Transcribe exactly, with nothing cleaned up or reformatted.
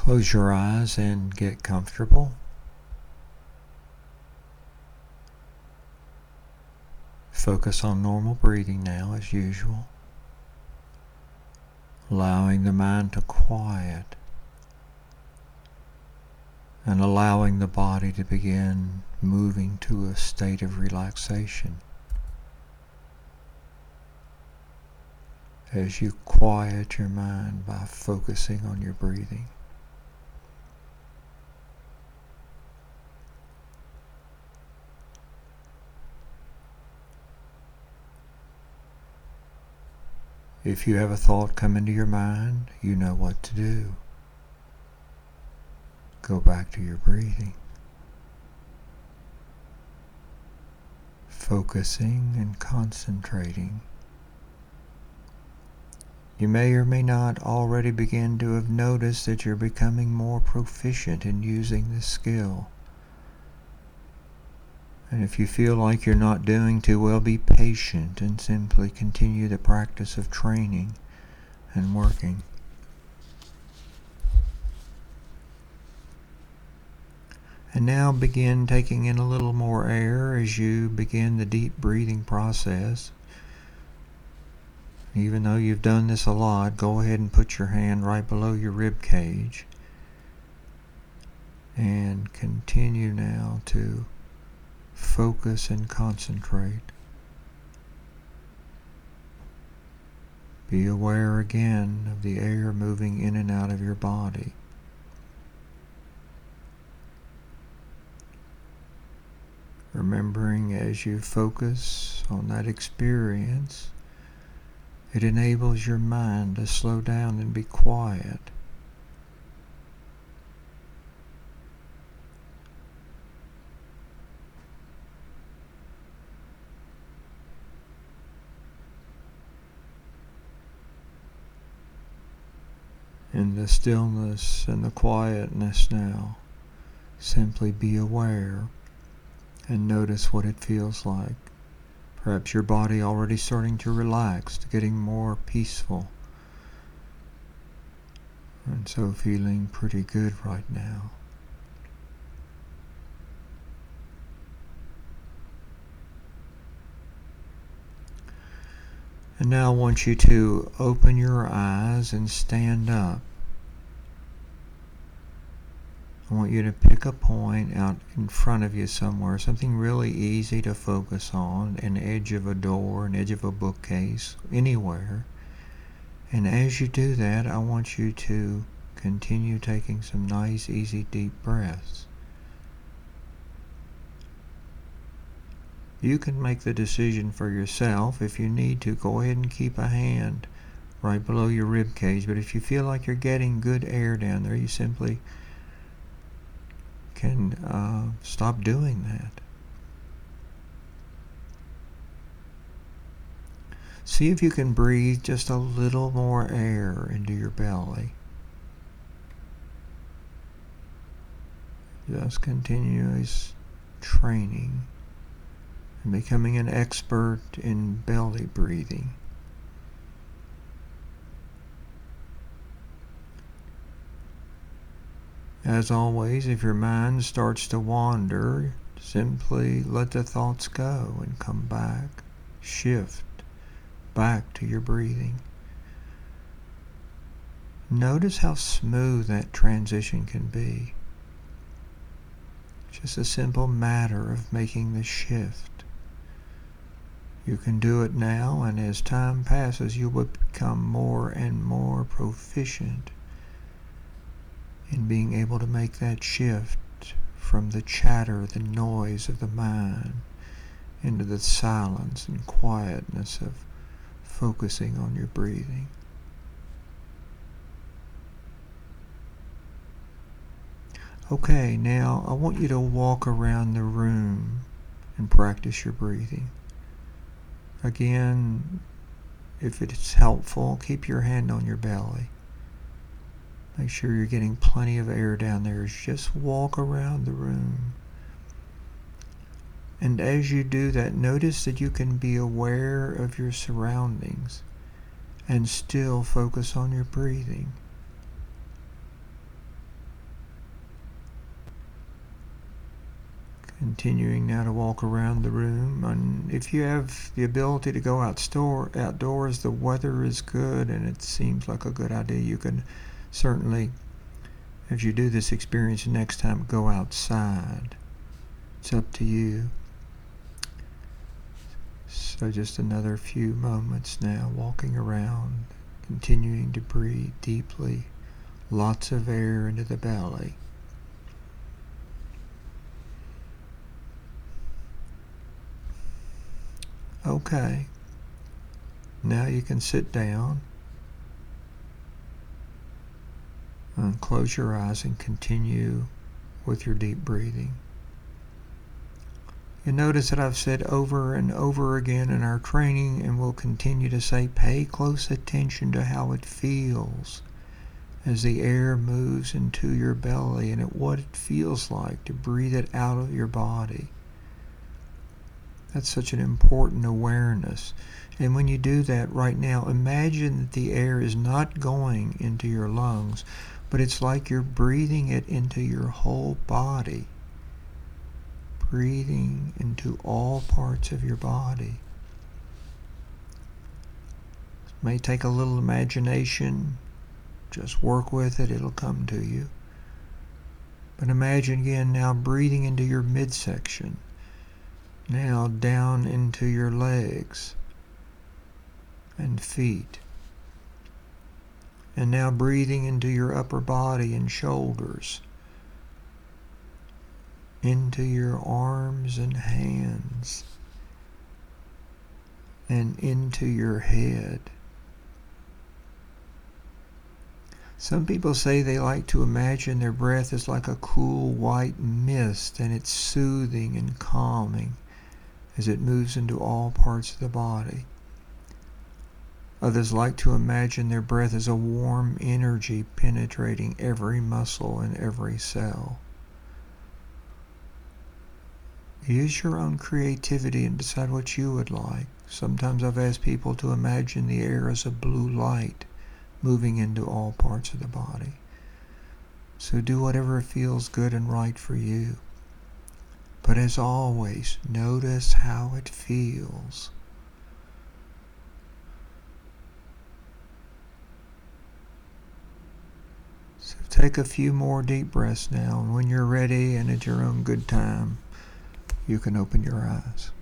Close your eyes and get comfortable. Focus on normal breathing now as usual, allowing the mind to quiet and allowing the body to begin moving to a state of relaxation. As you quiet your mind by focusing on your breathing. If you have a thought come into your mind, you know what to do. Go back to your breathing. Focusing and concentrating. You may or may not already begin to have noticed that you're becoming more proficient in using this skill. And if you feel like you're not doing too well, be patient and simply continue the practice of training and working. And now begin taking in a little more air as you begin the deep breathing process. Even though you've done this a lot, go ahead and put your hand right below your rib cage and continue now to focus and concentrate. Be aware again of the air moving in and out of your body. Remembering as you focus on that experience, it enables your mind to slow down and be quiet. In the stillness and the quietness now, simply be aware and notice what it feels like. Perhaps your body already starting to relax, getting more peaceful, and so feeling pretty good right now. And now I want you to open your eyes and stand up. I want you to pick a point out in front of you somewhere, something really easy to focus on, an edge of a door, an edge of a bookcase, anywhere. And as you do that, I want you to continue taking some nice, easy, deep breaths. You can make the decision for yourself. If you need to, go ahead and keep a hand right below your rib cage. But if you feel like you're getting good air down there, you simply can uh, stop doing that. See if you can breathe just a little more air into your belly. Just continuous training and becoming an expert in belly breathing. As always, if your mind starts to wander, simply let the thoughts go and come back, shift back to your breathing. Notice how smooth that transition can be. Just a simple matter of making the shift. You can do it now, and as time passes, you will become more and more proficient in being able to make that shift from the chatter, the noise of the mind, into the silence and quietness of focusing on your breathing. Okay, now I want you to walk around the room and practice your breathing. Again, if it's helpful, keep your hand on your belly. Make sure you're getting plenty of air down there. Just walk around the room. And as you do that, notice that you can be aware of your surroundings and still focus on your breathing. Continuing now to walk around the room. And if you have the ability to go out store, outdoors, the weather is good and it seems like a good idea, you can certainly, as you do this experience next time, go outside. It's up to you. So just another few moments now, walking around, continuing to breathe deeply, lots of air into the belly. Okay, now you can sit down and close your eyes and continue with your deep breathing. You notice that I've said over and over again in our training, and will continue to say, pay close attention to how it feels as the air moves into your belly and at what it feels like to breathe it out of your body. That's such an important awareness. And when you do that right now, imagine that the air is not going into your lungs, but it's like you're breathing it into your whole body. Breathing into all parts of your body. It may take a little imagination. Just work with it, it'll come to you. But imagine again now breathing into your midsection. Now down into your legs and feet. And now breathing into your upper body and shoulders. Into your arms and hands. And into your head. Some people say they like to imagine their breath is like a cool white mist, and it's soothing and calming as it moves into all parts of the body. Others like to imagine their breath as a warm energy penetrating every muscle and every cell. Use your own creativity and decide what you would like. Sometimes I've asked people to imagine the air as a blue light moving into all parts of the body. So do whatever feels good and right for you. But as always, notice how it feels. So take a few more deep breaths now, and when you're ready and at your own good time, you can open your eyes.